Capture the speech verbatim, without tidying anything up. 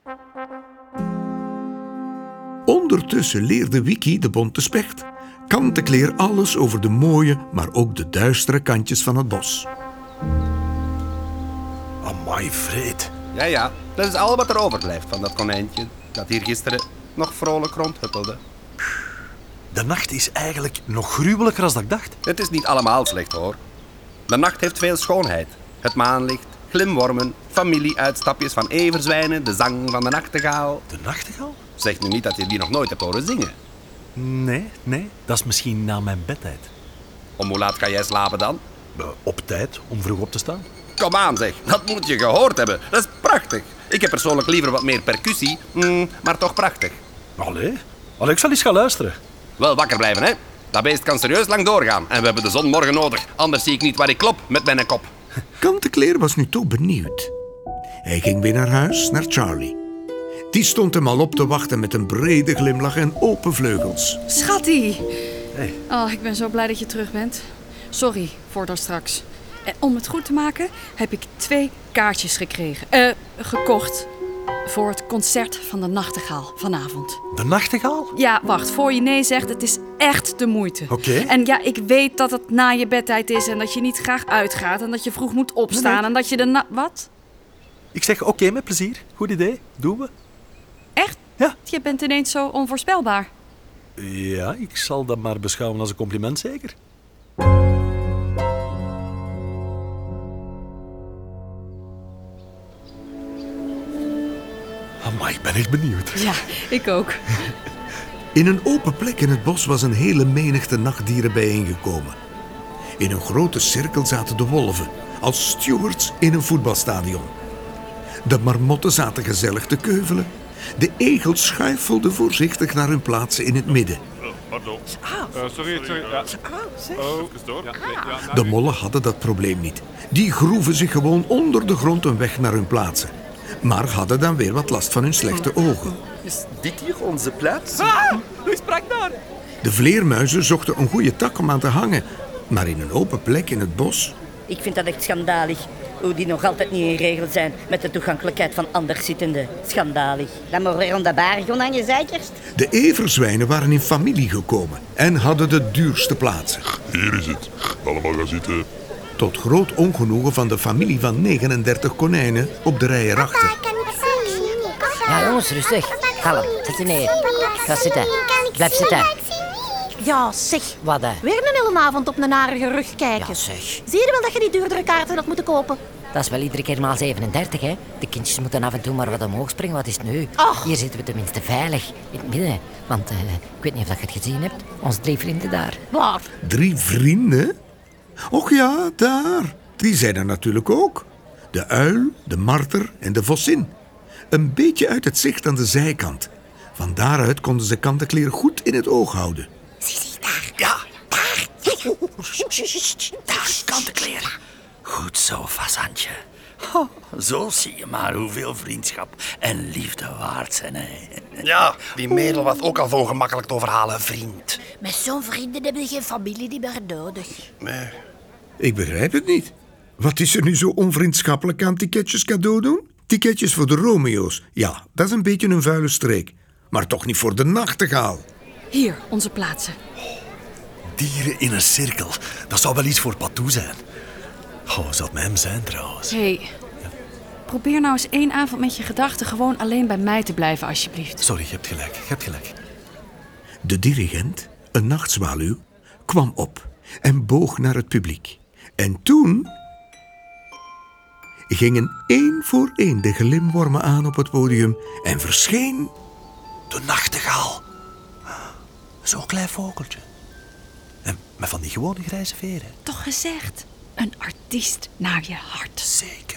Ondertussen leerde Wiki, de bonte specht, Kantekleer alles over de mooie, maar ook de duistere kantjes van het bos. Amai, Fred. Ja, ja, dat is al wat er overblijft van dat konijntje dat hier gisteren nog vrolijk rondhuppelde. De nacht is eigenlijk nog gruwelijker dan ik dacht. Het is niet allemaal slecht, hoor. De nacht heeft veel schoonheid. Het maanlicht, glimwormen, familieuitstapjes van everzwijnen, de zang van de nachtegaal. De nachtegaal? Zeg nu niet dat je die nog nooit hebt horen zingen. Nee, nee. Dat is misschien na mijn bedtijd. Om hoe laat ga jij slapen dan? Uh, op tijd, om vroeg op te staan. Kom aan, zeg. Dat moet je gehoord hebben. Dat is prachtig. Ik heb persoonlijk liever wat meer percussie, mm, maar toch prachtig. Allee, Allee, ik zal eens gaan luisteren. Wel wakker blijven, hè. Dat beest kan serieus lang doorgaan. En we hebben de zon morgen nodig. Anders zie ik niet waar ik klop met mijn kop. Kantekleer was nu toch benieuwd. Hij ging weer naar huis, naar Charlie. Die stond hem al op te wachten met een brede glimlach en open vleugels. Schattie! Hey. Oh, ik ben zo blij dat je terug bent. Sorry voor daar straks. En om het goed te maken heb ik twee kaartjes gekregen. Eh, gekocht. Voor het concert van de nachtegaal vanavond. De nachtegaal? Ja, wacht. Voor je nee zegt, het is echt de moeite. Oké. Okay. En ja, ik weet dat het na je bedtijd is en dat je niet graag uitgaat en dat je vroeg moet opstaan Nee, nee. en dat je de na... Wat? Ik zeg oké, okay, met plezier. Goed idee. Doen we. Echt? Ja. Je bent ineens zo onvoorspelbaar. Ja, ik zal dat maar beschouwen als een compliment, zeker. Amai, ik ben echt benieuwd. Ja, ik ook. In een open plek in het bos was een hele menigte nachtdieren bijeengekomen. In een grote cirkel zaten de wolven, als stewards in een voetbalstadion. De marmotten zaten gezellig te keuvelen. De egels schuifelden voorzichtig naar hun plaatsen in het midden. Pardon. Uh, sorry, sorry. Ja. Oh, even door. Ja, nee, ja, nou, De mollen hadden dat probleem niet. Die groeven zich gewoon onder de grond een weg naar hun plaatsen. Maar hadden dan weer wat last van hun slechte ogen. Is dit hier onze plaats? Ah, wie sprak daar? De vleermuizen zochten een goede tak om aan te hangen. Maar in een open plek in het bos... Ik vind dat echt schandalig. Hoe die nog altijd niet in regel zijn met de toegankelijkheid van anderszittenden. Schandalig. Dan moet weer om de bar gaan hangen, zekerst. De everzwijnen waren in familie gekomen en hadden de duurste plaatsen. hier is het. Allemaal gaan zitten. Tot groot ongenoegen van de familie van negenendertig konijnen op de rij erachter. Ja, jongens, rustig. Kalm, zet je neer. Ga zitten. Blijf zitten. Ja, zeg. Wat, hè? Weer een hele avond op een narige rug kijken. Ja, zeg. Zie je wel dat je die duurdere kaarten had moeten kopen? Dat is wel iedere keer maal zevenendertig, hè. De kindjes moeten af en toe maar wat omhoog springen. Wat is het nu? Och. Hier zitten we tenminste veilig. In het midden. Want, uh, ik weet niet of je het gezien hebt. Onze drie vrienden daar. Waar? Drie vrienden? Och ja, daar. Die zijn er natuurlijk ook. De uil, de marter en de vossin. Een beetje uit het zicht aan de zijkant. Van daaruit konden ze Kantekleer goed in het oog houden. Zie, zie, daar. Ja. Daar. Daar, Kantekleer. Goed zo, fazantje. Oh, zo zie je maar hoeveel vriendschap en liefde waard zijn. Hè. Ja, die Merel was ook al zo gemakkelijk te overhalen, vriend. Met zo'n vrienden hebben je geen familie die meer nodig. Nee. Ik begrijp het niet. Wat is er nu zo onvriendschappelijk aan ticketjes cadeau doen? Ticketjes voor de Romeo's. Ja, dat is een beetje een vuile streek. Maar toch niet voor de nachtegaal. Hier, onze plaatsen. Dieren in een cirkel. Dat zou wel iets voor Patou zijn. Oh, zou het met hem zijn trouwens? Hé, hey, probeer nou eens één avond met je gedachten gewoon alleen bij mij te blijven, alsjeblieft. Sorry, je hebt gelijk. Je hebt gelijk. De dirigent, een nachtzwaluw, kwam op en boog naar het publiek. En toen gingen één voor één de glimwormen aan op het podium en verscheen... De nachtegaal. Zo'n klein vogeltje. En met van die gewone grijze veren. Toch gezegd, een artiest naar je hart. Zeker.